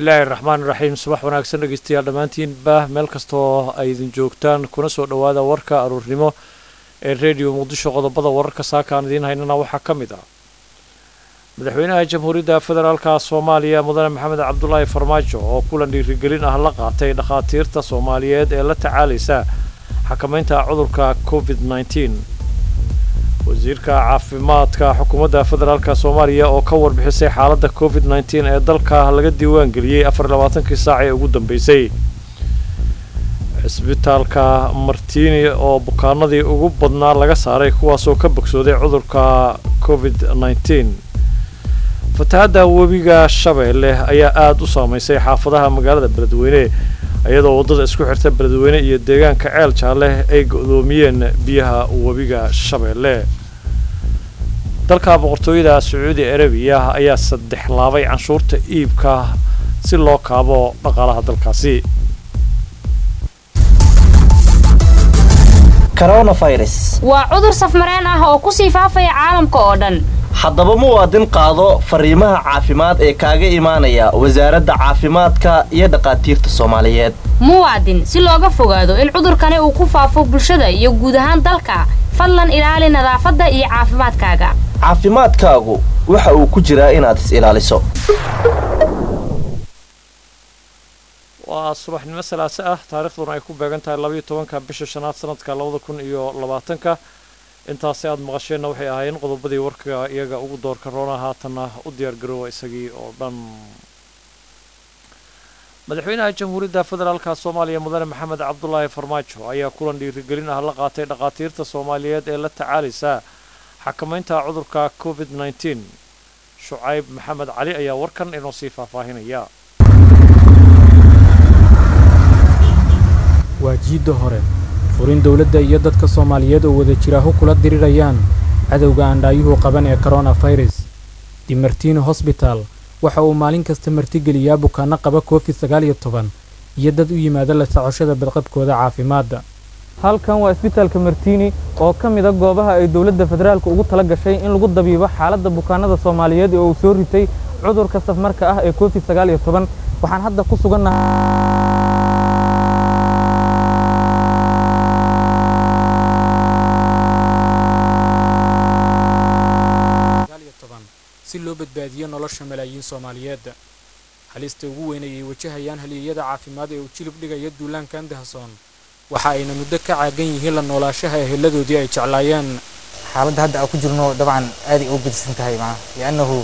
الله الرحمن الرحيم صباح wanaagsan dhageystayaal dhamaantiinba meel kasto ay idin joogtaan kuna soo dhawaada warka aroornimo ee radio Muqdisho qodobada wararka saakaan idin haynana waxa kamid ah madaxweynaha jamhuuriyadda federaalka Soomaaliya mudane Maxamed Cabdullaahi Farmaajo oo kulan dhiirigelin ah la qaatay dhaqaatiirta Soomaaliyeed ee la tacaalaysa xakamaynta cudurka COVID-19 wasiirka caafimaadka xukuumadda federaalka Soomaaliya oo ka warbixisay xaaladda COVID-19 ee dalka laga diiwaan galiyay 24 saac ee ugu dambeysay isbitaalka Martini oo bukaanadii ugu badnaa laga saaray kuwaas oo ka bogsooday cudurka COVID-19 fatahaadda webiga Shabeelle ayaa aad u saameysay xaafadaha magaalada Beledweyne iyadoo wadada isku xirta Beledweyne iyo deegaanka Ceel Jaalle ay go'doomiyeen biyaha webiga Shabeelle dalka boqortooyada Sacuudi Arabiya ayaa saddex laabay canshuurta iibka si loo kaabo dhaqaalaha dalkaasi coronavirus waa cudur safmareen ah oo ku sii faafaya caalamka oo dhan haddaba muwaadin qaado fariimaha caafimaad ee kaaga imaanaya wasaaradda caafimaadka iyo dhaqaatiirta Soomaaliyeed muwaadin si looga fogaado in cudurkani uu ku faafo bulshada iyo guud ahaan dalka fadlan ilaali nadaafadda iyo caafimaadkaaga caafimaadkaagu waxa uu ku jiraa inaad is ilaaliso waa subaxnimo salaasa ah taariikhduna ay ku beegan tahay 12 bisha shanaad sanadka 2020 intaasi aad maqasheenna waxay ahaayeen qodobadii warka iyaga ugu doorka roona haatana u diyaar garoowa isagii oo dhan madaxweynaha jamhuuriyadda federaalka Soomaaliya mudane Maxamed Cabdullaahi Farmaajo ayaa kulan dhiirigelin ah la qaatay dhaqaatiirta Soomaaliyeed ee la tacaalaysa xakamaynta cudurka COVID-19 Shucayb Maxamed Cali ayaa warkan inoo sii faahfaahinaya waajiida hore furin dawladda iyo dadka Soomaaliyeed oo wada jira kula dirirayaan cadawga aandhaayuhu qaban ee coronavirus Dimartino Hospital waxa uu maalin kasta martigeliyaa bukaanno qaba COVID-19 iyo dad u yimaada la socoshada badqabkooda caafimaadka halkan waa isbitaalka Martini oo kamid ah goobaha ay dawladda federaalka ugu tala gashay in lagu dabiibo xaaladda bukaanada Soomaaliyeed oo uu soo ritay cudurka safmarka ah ee COVID-19 waxaan hadda ku suganahay si loo badbaadiyo nolosha malaayiin Soomaaliyeed halista ugu weynayay wajahayaan haliyada caafimaad ee uu jilib dhigaya duulaanka Anderson waxa ayna muddo ka caagan yihiin la noolaashaha eheladoodii ay jeclaayeen xaaladda hadda aan ku jirno dabcan aad ay u gudsan tahay li'annahu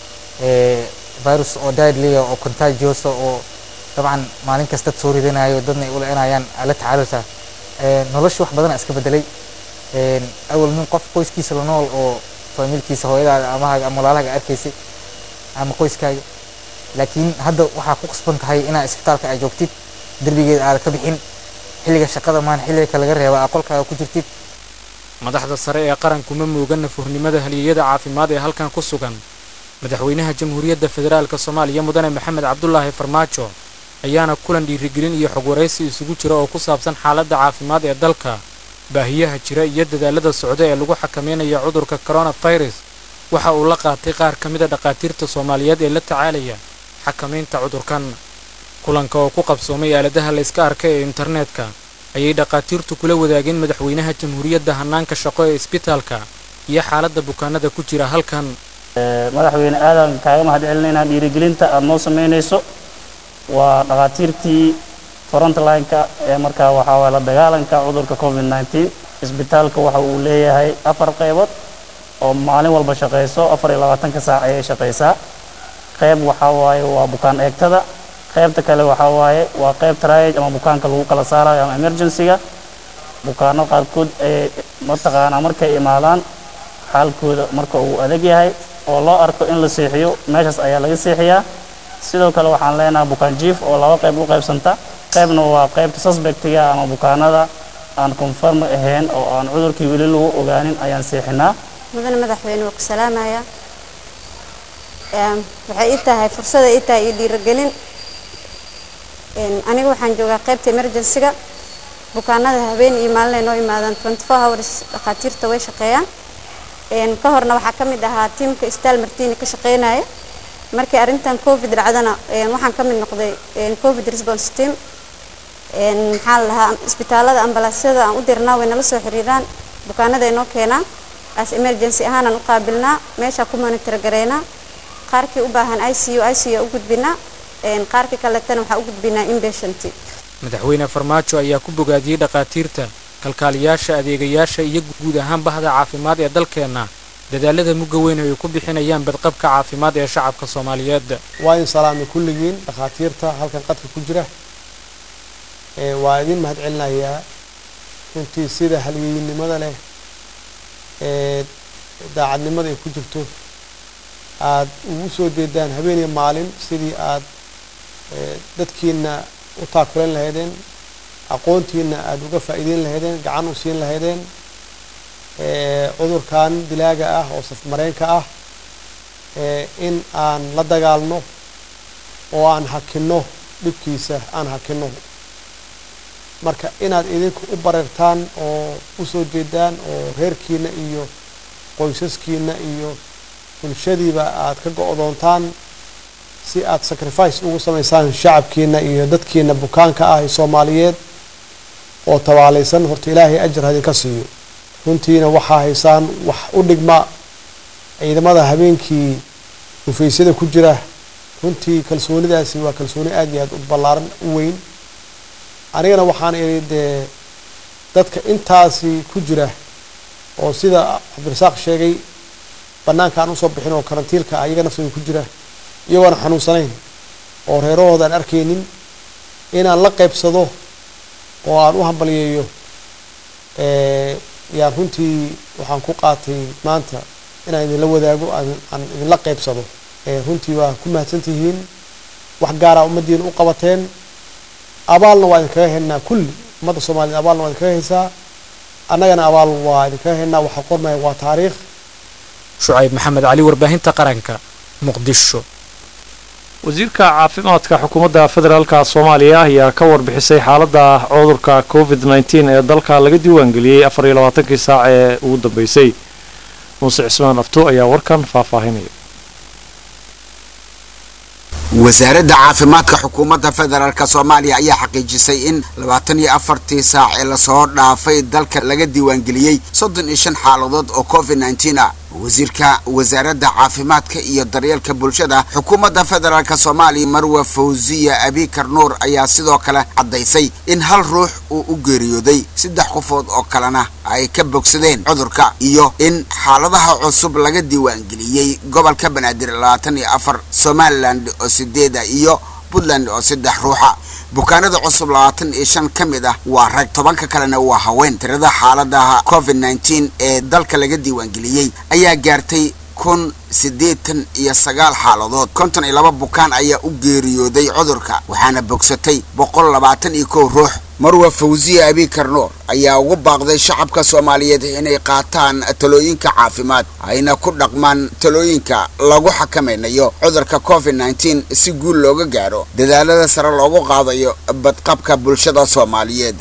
virus oo deadly oo contagious oo dabcan maalin kasta soo ridanayo dadna ay u leenayaan ala tacaalusa nolosha wax badan iska bedelay awal min qof qoyskiisa la nool oo familkiisa hooyada ama walaalaha arkaysay ama qoyskaaga laakiin hadda waxa ku qasban tahay in isbitaalka ay joogtid darbigeeda aad ka bixin xilliga shaqada maan xilliga kale laga reebo aqalkaaga ku jirtid madaxda sare ee qaranku ma moogana furnimada haliyada caafimaad ee halkan ku sugan madaxweynaha jamhuuriyadda federaalka Soomaaliya mudane Maxamed Cabdullaahi Farmaajo ayaana kulan dhiirigelin iyo xog wareysi isugu jira oo ku saabsan xaaladda caafimaad ee dalka baahiyaha jira iyo dadaalada socda ee lagu xakameynayo cudurka coronavirus waxa uu la qaatay qaar kamid ah dhaqaatiirta Soomaaliyeed ee la tacaalaya xakamaynta cudurkan kulanka oo ku qabsoomay aaladaha la iska arkay ee internetka ayay dhaqaatiirtu kula wadaageen madaxweynaha jamhuuriyadda hanaanka shaqo ee isbitaalka iyo xaaladda bukaanada ku jira halkan madaxweyne aadan kaaga mahadcelinayna dhiirigelinta aad noo sameynayso waa dhaqaatiirtii frontline-ka ee markaa waxa la dagaalanka cudurka COVID-19 isbitaalka waxa uu leeyahay 4 qaybood oo maalin walba shaqeyso 24 saac ay shaqeysaa qayb waxa waa bukaan eegtada qaybta kale waxa waa qayb triage ama bukaanka lagu kala saarayo ama emergency-ga bukaano qaarkood ee mataqaana markay imaadaan xaalkooda marka uu adag yahay oo loo arko in la seexiyo meeshaas ayaa laga seexiyaa sidoo kale waxaan leenahay bukaan jiif oo laba qayb u qaybsanta qaybna waa qaybta suspectiga ama bukaanada aan confirm ahayn oo aan cudurkii weli lagu ogaanin ayaan seexinaa mudane madaxweyne waa ku salaamaya waxay ii tahay fursad ay tahay dhiirigelin aniga waxaan joogaa qaybta emergency-ga bukaanada habeen iyo maalin ay noo imaadaan 24 hours dhaqaatiirta way shaqeeyaan ka horna waxaa ka mid ahaa tiimka Isbitaal Martini ka shaqeynaya markii arintan covid dhacdana waxaan ka mid noqday covid response team maxaa la lahaa isbitaalada ambalaasyada aan u dirnaa way nala soo xiriiraan bukaanada inoo keenaa as emergency ahaan aan u qaabilnaa meesha ku monitor gareynaa qaarkii u baahan ICU u gudbinaa qaarkii kaletana waxaa u gudbinaa inpatient. madaxweyne farmaajo ayaa ku bogaadiyey dhaqaatiirta kalkaaliyaasha adeegayaasha iyo guud ahaan bahda caafimaad ee dalkeena dadaalada mugga weyn ay ku bixinayaan badqabka caafimaad ee shacabka Soomaaliyeed. waa in salaami kulligiin dhaqaatiirta halkan qadka ku jira waa idin mahad celinayaa intii sida halyeeynimada leh daacadnimada ay ku jirto aad ugu soo jeedaan habeen iyo maalin sidii aad dadkiina u taakuleen lahaydeen aqoontiina aad uga faa'iideyn lahaydeen gacan u siin lahaydeen cudurkan dilaaga ah oo safmareenka ah in aan la dagaalno oo aan hakino dhibkiisa aan hakino marka inaad idinku u bareertaan oo u soo jeedaan oo reerkiina iyo qoysaskiina iyo bulshadiiba aad ka go'doontaan si aad sacrifice ugu samaysaan shacabkiina iyo dadkiina bukaanka ah ee Soomaaliyeed oo tawaalaysan horta Ilaahay ajir hadin ka siiyo runtiina waxa haysaan wax u dhigma ciidamada habeenkii dhufeysada ku jira runtii kalsoonidaasi waa kalsooni aad iyo aad u ballaaran u weyn anigana waxaan idin dadka intaasi ku jira oo sida Cabdirasaaq sheegay banaankaan u soo bixin oo karantiilka ayaga naftooda ku jira iyagoon xanuunsanayn oo reerahooda aan arkaynin inaan la qaybsado oo aan u hambaliyeeyo yaa runtii waxaan ku qaatay maanta inaan idin la wadaago aan idin la qaybsado runtii waa ku mahadsantihiin wax gaar ah umadiina u qabateen abaalna waa idinkaga helnaa kulli ummadda Soomaaliyeed abaalna waa idinkaga haysaa annagana abaal waa idinkaga helnaa waxa qormaya waa taariikh. Shucayb Maxamed Ali warbaahinta qaranka Muqdisho. wasiirka caafimaadka xukuumadda federaalka Soomaaliya ayaa ka warbixisay xaaladda cudurka COVID-19 ee dalka laga diiwaan geliyay 24 saac ee ugu dambeysay. Muuse Cismaan Afto ayaa warkan faahfaahinaya. wasaaradda caafimaadka xukuumadda federaalka Soomaaliya ayaa xaqiijisay in 24 saac ee la soo dhaafay dalka laga diiwaan geliyay 35 xaaladood oo COVID-19 ah. wasiirka wasaaradda caafimaadka iyo daryeelka bulshada xukuumadda federaalka Soomaaliya Marwa Fawziya Abikar Nuur ayaa sidoo kale cadaysay in hal ruux uu u geeriyooday 3 qofood oo kalena ay ka bogsadeen cudurka iyo in xaaladaha cusub laga diiwaan geliyay gobolka Banaadir 24 Somaliland oo 8 iyo Puntland oo 3 ruuxa bukaanada cusub 25 kamid ah waa rag 10 kalena waa haween tirada xaaladaha COVID-19 ee dalka laga diiwaan geliyay ayaa gaartay 189 xaaladood 52 bukaan ayaa u geeriyooday cudurka waxaana bogsatay 121 ruux. Marwa Fawziya Abikar Nuur ayaa ugu baaqday shacabka Soomaaliyeed inay qaataan talooyinka caafimaad ayna ku dhaqmaan talooyinka lagu xakameynayo cudurka COVID-19 si guul looga gaaro dadaalada sare loogu qaadayo badqabka bulshada Soomaaliyeed.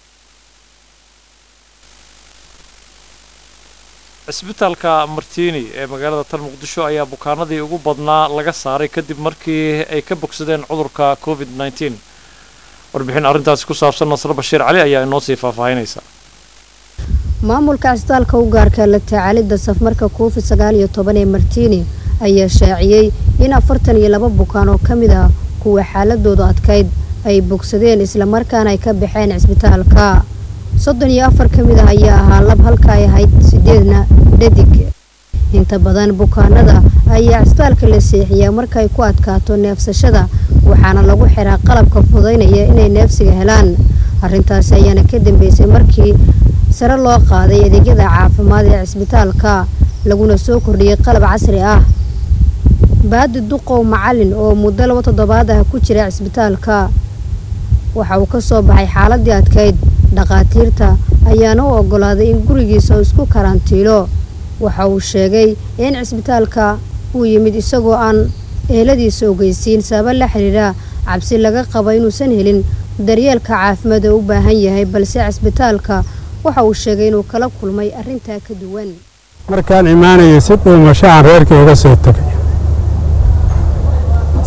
isbitaalka Martini ee magaalada Tal Muqdisho ayaa bukaanadii ugu badnaa laga saaray kadib markii ay ka bogsadeen cudurka COVID-19. warbixin arrintaas ku saabsan Nasr Bashiir Cali ayaa inoo sii faahfaahinaysa. maamulka isbitaalka u gaarka la tacaalida safmarka COVID-19 ee Martini ayaa shaaciyay in 42 bukaan oo kamid ah kuwa xaaladooda adkayd ay bogsadeen isla markaana ay ka baxeen isbitaalka 34 kamid ah ayaa ahaa lab halka ay ahayd 8na dhadig. inta badan bukaanada ayaa isbitaalka la seexiyaa marka ay ku adkaato neefsashada waxaana lagu xiraa qalabka fududeynaya inay neefsiga helaan. arrintaas ayaana ka dambeysay markii sare loo qaaday adeegyada caafimaad ee isbitaalka laguna soo kordhiyay qalab casri ah. baadi duqow macallin oo muddo 2 toddobaad ah ku jira isbitaalka waxa uu ka soo baxay xaaladii adkayd. dhaqaatiirta ayaana u ogolaaday in gurigiisa isku karantiilo. waxa uu sheegay in isbitaalka uu yimid isagoo aan eheladiisa ogeysiin sabab la xiriira cabsi laga qabo inuusan helin daryeelka caafimaad oo u baahan yahay balse isbitaalka waxa uu sheegay inuu kala kulmay arrinta ka duwan. markaan imaanayay si dhuumashaan reerkii uga soo tagay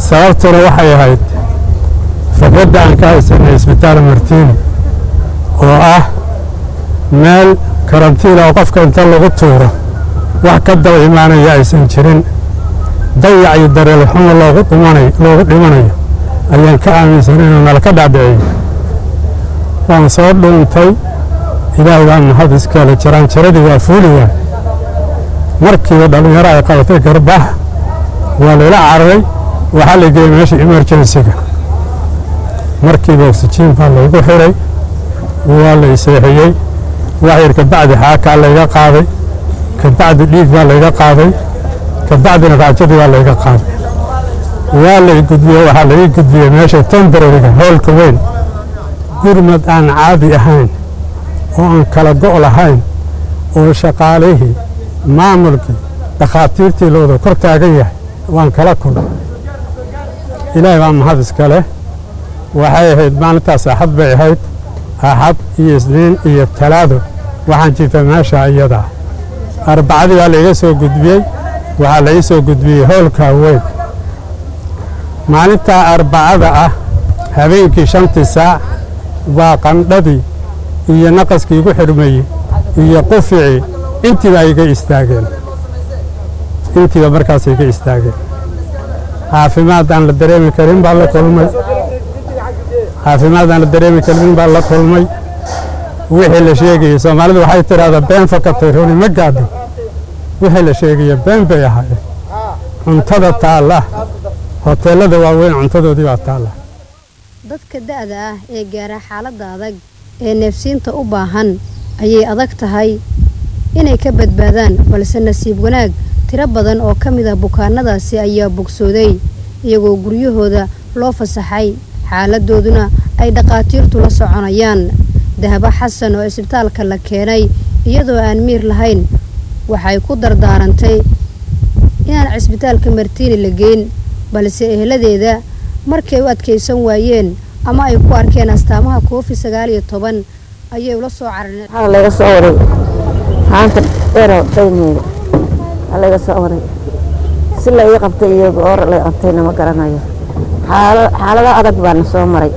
sababtuna waxay ahayd fikradda aan ka haysanay isbitaal martiini oo ah meel karantiina oo qofka inta lagu tuuro wax ka daba imaanaya aysan jirin dayac iyo dareel xumo loogu dhimanayo ayaan ka aaminsan inuu nala ka dhaadhiciyo waan soo dhuuntay ilaahay baa mahad iskale jaraanjaradii waa fuuli waay markiiba dhallinyaro ay qabatay garbax waa layla cararay waxaa la geeyey meesha emergensiga markiiba oxygen baa laygu xiray waa la iseexiyey waxyar kabacdi xaakaa layga qaaday kabacdi dhiig baa layga qaaday kabacdina raajadii baa layga qaaday waa lay gudbiyey waxaa laga gudbiyey meesha temboraryga hoolka weyn gurmad aan caadi ahayn oo aan kala go' lahayn oo shaqaalihii maamulkii dhakhaatiirtii looda kor taagan yahay waan kala kulmay ilaahay baa mahad iska leh waxay ahayd maalintaas axad bay ahayd axad iyo isniin iyo talaado waxaan jiifay meesha iyadaa arbacadii baa laiga soo gudbiyey waxaa la ii soo gudbiyey hoolka weyn maalintaa arbacada ah habeenkii 5 saac waa qandhadii iyo naqaskii igu xidhmayey iyo quficii intiiba iga istaageen intiiba markaas iga istaageen caafimaad aan la dareemi karin baa la kulmay caafimaad aan la dareemi karin baa la kulmay wixii la sheegayay soomaalidu waxay tidhaahdaa been fakatay runi ma gaadho wixii la sheegaya been bay ahaayeen cuntada taalla hoteellada waaweyn cuntadoodii baa taalla dadka da'da ah ee gaara xaaladda adag ee neefsiinta u baahan ayay adag tahay inay ka badbaadaan balse nasiib wanaag tiro badan oo ka mid ah bukaanadaasi ayaa bogsooday iyagoo guryahooda loo fasaxay xaaladooduna ay dhaqaatiirtu la soconayaan dahabo xasan oo isbitaalka la keenay iyadoo aan miir lahayn waxay ku dardaarantay inaan isbitaalka martiini la geyn balse eheladeeda markay u adkaysan waayeen ama ay ku arkeen astaamaha COVID-19 ayay ula soo carareen waxa laga soo waray haanta dheero dheemeeda laga soo waray si la ii qabtay iyo goor la qabtayna ma garanayo xaalada adag baan soo maray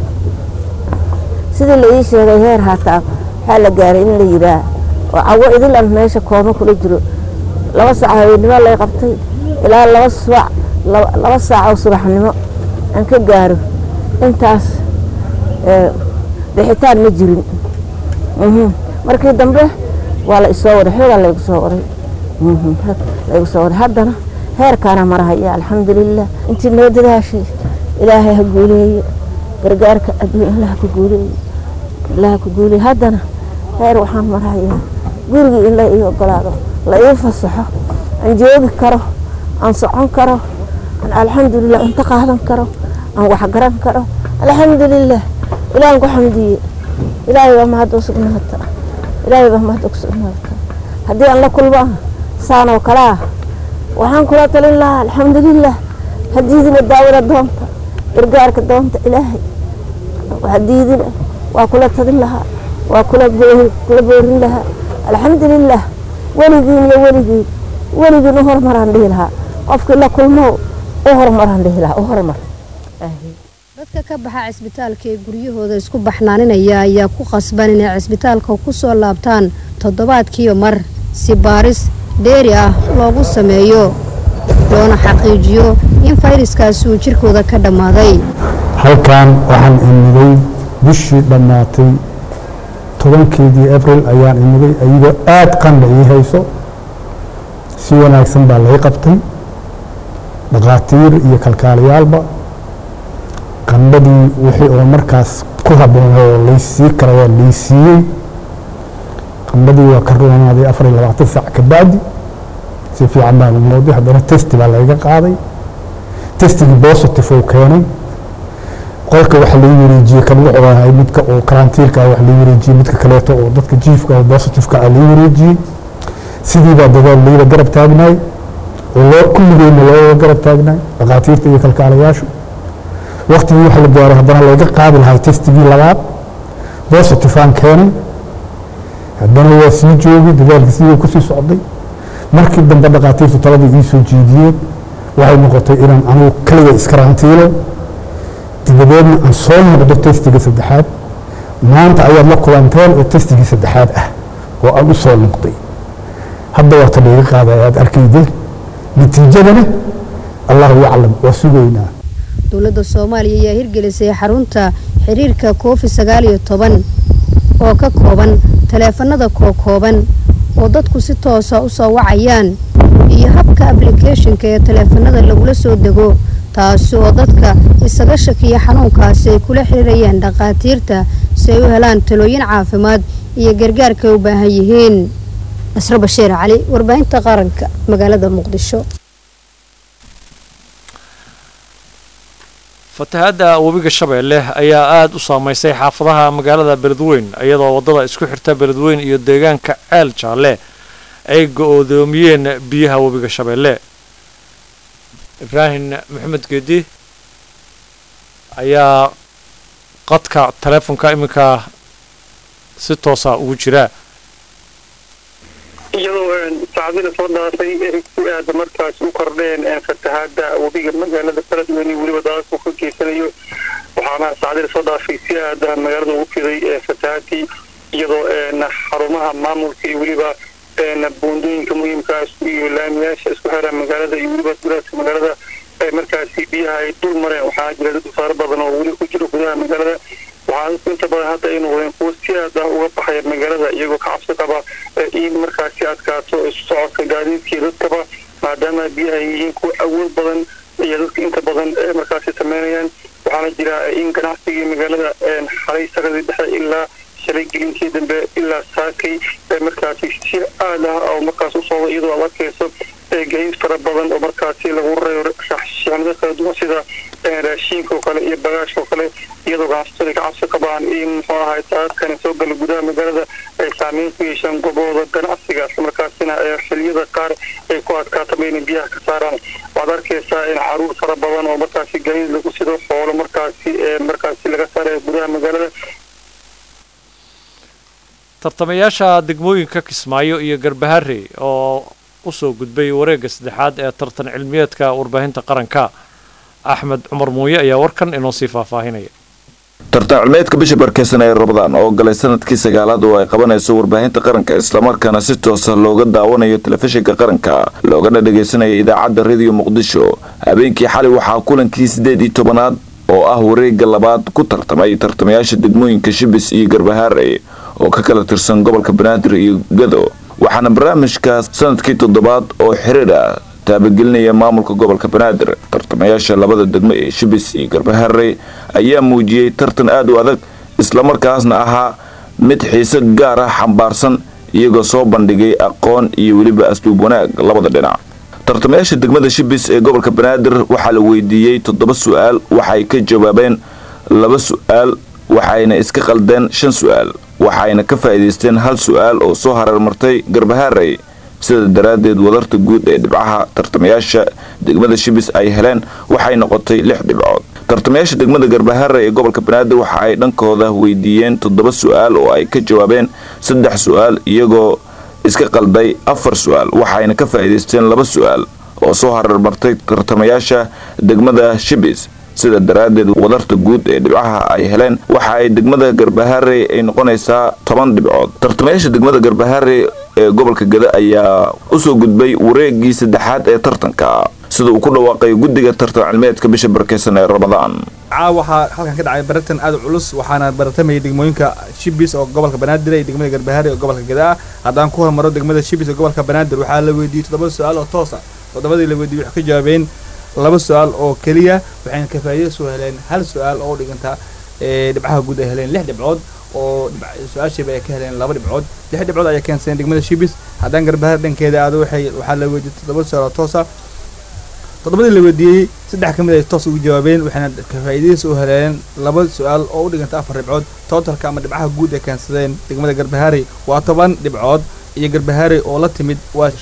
sidii la ii sheegay heer hataa waxa la gaaray in la yiraa oo cawo idil aan meesha kooma kula jiro 2 saac habeenimo la qabtay ilaa 2 saac oo subaxnimo aan ka gaaro intaas bixitaan ma jirin markii dambe waa la isoo waray xoogaa la igu soo waray haddana heerkaana marahaya alxamdulilah intii noo dadaashay ilaahay ha guuleeye gargaarka adduun ilaah ku guuleeye haddana heer waxaan marahayaa gurigii in la ii ogolaado la ii fasaxo aan joogi karo aan socon karo aan alxamdulilah inta qaadan karo aan wax garan karo alxamdulilah ilaahan ku xamdiye ilaahay baa mahad u sugnaata haddii aan la kulmaa saan oo kale ah waxaan kula talin lahaa alxamdulilah hadiidina daawada doonta gargaarka doonta ilaahay hadiidina waa kula talin lahaa waa kula boorin lahaa alxamdulilah weligiin u horumaraan dhihi lahaa qofkii la kulmo u horumaraan dhihi lahaa u horumar dadka ka baxa cisbitaalka ee guryahooda isku baxnaaninaya ayaa ku qasban inay cisbitaalka ku soo laabtaan toddobaadkiiba mar si baaris dheeri ah loogu sameeyo loona xaqiijiyo in fayraskaasi uu jirkooda ka dhammaaday halkan waxaan imiday bishii dhammaatay 10 April ayaan imiday ayadoo aad qandha ii hayso si wanaagsan baa laga qabtay dhaqaatiir iyo kalkaaliyaalba qandhadii wixii oo markaas ku habboonay oo laysii kara waa laysiiyey qandhadii waa ka roonaaday 24 saac ka bacdi si fiican baan u mooday haddana test baa laga qaaday testigii positive oo keenay qolka waxa la wareejiyay kan wuxuu ahaa midka oo karantiilka wax la wareejiyay midka kaleeto oo dadka jiifka oo positive ka la wareejiyay sidii baa dadaal leeyahay garab taagnay oo loo kulligeena loo garab taagnay dhaqaatiirta iyo kalkaalayaashu waqtigii waxa la gaaray haddana laga qaadi lahaa testigii labaad positive aan keenay haddana waa sii joogay dadaalkii sidii ku sii socday markii dambe dhaqaatiirtu taladii ii soo jeediyeen waxay noqotay inaan anugu kaliya iska raantiilo dibadeedna aan soo noqdo testigii saddexaad maanta ayaad la kulanteen oo testigii saddexaad ah oo aan u soo noqday hadda waa ta dhiiga qaadaya aad arkayde natiijadana allahu yaclam waa sugaynaa dowladda soomaaliya ayaa hirgelisay xarunta xiriirka COVID-19 oo ka kooban taleefanada kooban oo dadku si toos ah u soo wacayaan iyo habka application-ka ee taleefanada lagula soo dego taasi oo dadka isaga shakiya xanuunkaasi ay kula xiriirayaan dhaqaatiirta si ay u helaan talooyin caafimaad iyo gargaarka ay u baahan yihiin. Asra Bashiir Cali, warbaahinta qaranka, magaalada Muqdisho. fatahaadda webiga Shabeelle ayaa aad u saameysay xaafadaha magaalada Beledweyne iyadoo wadada isku xirta Beledweyne iyo deegaanka Ceel Jaalle ay go'doomiyeen biyaha webiga Shabeelle. Ibrahim Maxamed Geedi ayaa qadka telefoonka iminka si toos ah ugu jira iyadoo saacadina soo dhaafay ku aad markaas u kordheen fatahaadda webiga magaalada Beledweyne weliba daadku ka geysanayo waxaana saacadina soo dhaafay si aad magaalada ugu fiday fatahaadii iyadoo xarumaha maamulka iyo weliba buundooyinka muhiimkaas iyo laamiyaasha isku xiran magaalada iyo weliba duleedka magaalada markaasi biyaha ay dul mareen waxaa jira dad fara badan oo weli ku jira gudaha magaalada waxaa inta badan hadda inuu weyn kuwa si aad ah uga baxaya magaalada iyagoo ka cabsi qaba in markaasi adkaato isu socodka gaadiidkii dadkaba maadaama biyaha ay yihiin kuwa awood badan iyo dadka inta badan markaasi sameynayaan waxaana jira in ganacsigii magaalada xalay sagadi dhexe ilaa shalay gelinkii dambe ilaa saakay markaasi si aad ah oo markaas u socda iyadoo aad arkayso gaadiid fara badan oo markaasi lagu reeyo raashinada kala duwan sida raashinka oo kale iyo bagaash oo kale iyadoo ganacsatada ka cabsi qabaan in muxuu ahay daadkani soo gala gudaha magaalada ay saameyn ku yeeshaan gobooda ganacsiga markaasina xilliyada qaar ay ku adkaato inay biyaha ka saaraan waxaad arkaysaa in caruur fara badan oo markaasi gaadiid lagu sido xoolo markaasi laga saarayo gudaha magaalada tartamayaasha degmooyinka Kismaayo iyo Garbaharre oo u soo gudbay wareegga saddexaad ee tartan cilmiyeedka warbaahinta qaranka Axmed Cumar Mooye ayaa warkan inoo sii faahfaahinaya. tartan cilmiyeedka bisha barkeesan ee Ramadaan oo galay sanadkii 9aad oo ay qabanayso warbaahinta qaranka isla markaana si toos ah looga daawanayo telefishinka qaranka loogana dhageysanayo idaacadda Radio Muqdisho habeenkii xalay waxaa kulankii 18aad oo ah wareegga labaad ku tartamay tartamayaasha degmooyinka Shibis iyo Garbaharre oo ka kala tirsan gobolka Banaadir iyo Gado waxaana barnaamijkaas sanadkii 7aad oo xiriir ah taabagelinaya maamulka gobolka Banaadir tartamayaasha labada degmo ee Shibis iyo Garbaharre ayaa muujiyay tartan aad u adag isla markaasna ahaa mid xiiso gaar ah xambaarsan iyagoo soo bandhigay aqoon iyo weliba asluub wanaag labada dhinac tartamayaasha degmada Shibis ee gobolka Banaadir waxaa la weydiiyay 7 su'aal waxay ka jawaabeen 2 su'aal waxayna iska qaldeen 5 su'aal waxayna ka faa'iideysteen 1 su'aal oo soo hararmartay Garbaharre sida daraadeed wadarta guud ee dhibcaha tartamayaasha degmada Shibis ay heleen waxay noqotay 6 dhibcood tartamayaasha degmada Garbaharre ee gobolka Banaadir waxa ay dhankooda weydiiyeen 7 su'aal oo ay ka jawaabeen 3 su'aal iyagoo iska qalday 4 su'aal waxayna ka faa'iideysteen 2 su'aal oo soo hararmartay tartamayaasha degmada Shibis sida daraadeed wadarta guud ee dhibcaha ay heleen waxa ay degmada Garbaharre ay noqonaysaa 10 dhibcood tartamayaasha degmada Garbaharre ee gobolka Gada ayaa u soo gudbay wareeggii saddexaad ee tartanka sida uu ku dhawaaqay guddiga tartan cilmiyeedka bisha barkeesan ee Ramadaan waxaa halkan ka dhacay baratan aad u culus waxaana baratamay degmooyinka Shibis oo gobolka Banaadir iyo degmada Garbaharre oo gobolka Gada haddaan ku hormaro degmada Shibis oo gobolka Banaadir waxaa la weydiiyay 7 su'aal oo toos ah 7 la weydiiyay wax ka jawaabeen 2 su'aal oo kaliya waxayna ka faa'iido heleen 1 su'aal oo dhiganta dhibcaha guud ay heleen 6 dhibcood oo su'aashiiba ay ka heleen 2 dhibcood 6 dhibcood ayaa keensan degmada Shibis haddaan Garbaharre dhankeeda aad waxaa la weydiiyay 7 su'aal oo toos ah 7 la weydiiyay 3 kamid ay toos ugu jawaabeen waxayna ka faa'iido heleen 2 su'aal oo u dhiganta 4 dhibcood totalka ama dhibcaha guud ay keensadeen degmada Garbaharre waa 10 dhibcood iyo Garbaharre oo la timid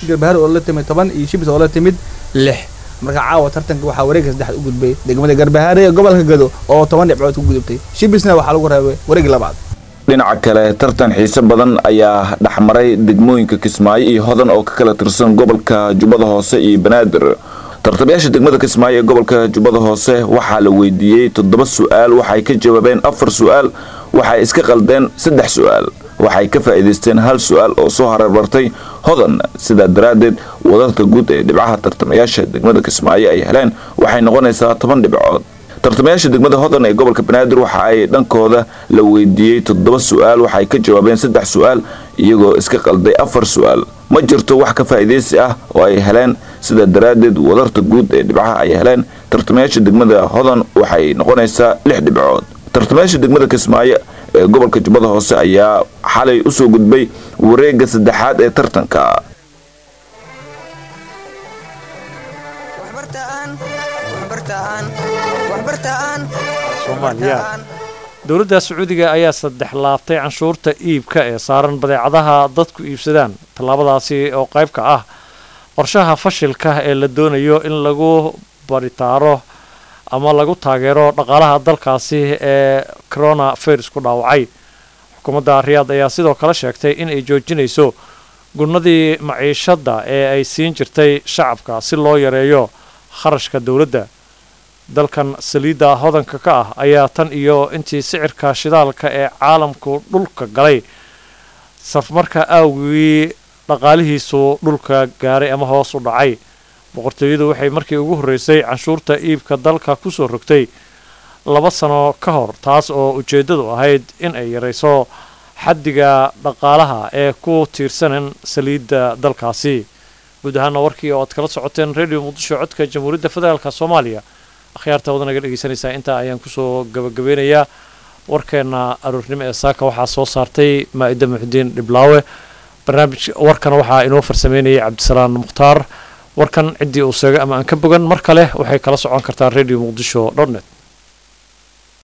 10 iyo Shibis oo la timid 6 marka caawa tartanka waxaa wareegga saddexaad u gudbay degmada Garbaharre ee gobolka Gado oo 10 dhibcood ku gudubtay Shibisna waxaa lagu reebay wareegga labaad dhinaca kale tartan xiiso badan ayaa dhaxmaray degmooyinka Kismaayo iyo Hodan oo ka kala tirsan gobolka Jubbada Hoose iyo Banaadir tartamayaasha degmada Kismaayo ee gobolka Jubbada Hoose waxaa la weydiiyey 7 su'aal waxay ka jawaabeen 4 su'aal waxay iska qaldeen 3 su'aal waxay ka faa'iideysteen 1 su'aal oo soo hararbartay hodan sida daraadeed wadarta guud ee dhibcaha tartamayaasha degmada Kismaayo ay heleen waxay noqonaysaa 10 dhibcood tartamayaasha degmada hodan ee gobolka Banaadir waxa ay dhankooda la weydiiyey 7 su'aal waxay ka jawaabeen 3 su'aal iyagoo iska qalday 4 su'aal ma jirto wax ka faa'iideysi ah oo ay heleen sida daraadeed wadarta guud ee dhibcaha ay heleen tartamayaasha degmada hodan waxay noqonaysaa 6 dhibcood tartamayaasha degmada Kismaayo ee gobolka Jubbada Hoose ayaa xalay u soo gudbay wareegga saddexaad ee tartanka Soomaaliya dowladda Sacuudiga ayaa saddex laabtay canshuurta iibka ee saaran badeecadaha dadku iibsadaan tallaabadaasi oo qayb ka ah qorshaha fashilka ee la doonayo in lagu baritaaro ama lagu taageero dhaqaalaha dalkaasi ee coronavirus ku dhaawacay xukuumadda Riyaad ayaa sidoo kale sheegtay in ay joojinayso gurnadii maciishada ee ay siin jirtay shacabka si loo yareeyo kharashka dowladda dalkan saliida hodanka ka ah ayaa tan iyo intii sicirka shidaalka ee caalamku dhulka galay safmarka awgii dhaqaalihiisu dhulka gaaray ama hoos u dhacay boqortooyadu waxay markii ugu horeysay canshuurta iibka dalka ku soo rogtay 2 sano ka hor taas oo ujeedadu ahayd in ay yareyso xaddiga dhaqaalaha ee ku tiirsan saliida dalkaasi guud ahaan warkii oo aad kala socoteen Radio Muqdisho codka Jamhuuriyadda Federaalka Soomaaliya akhyaarta wadanaga dhageysanaysa inta ayaan ku soo gabagabeynayaa warkeena aroornimo ee saaka waxaa soo saartay Maa'ida Muxdiin Dhiblaawe barnaamij warkan waxaa inoo farsameynayay Cabdisalaam Mukhtaar warkan cidii uu sheegay ama aan ka bogan mar kale waxay kala socon kartaa Radio Muqdisho.net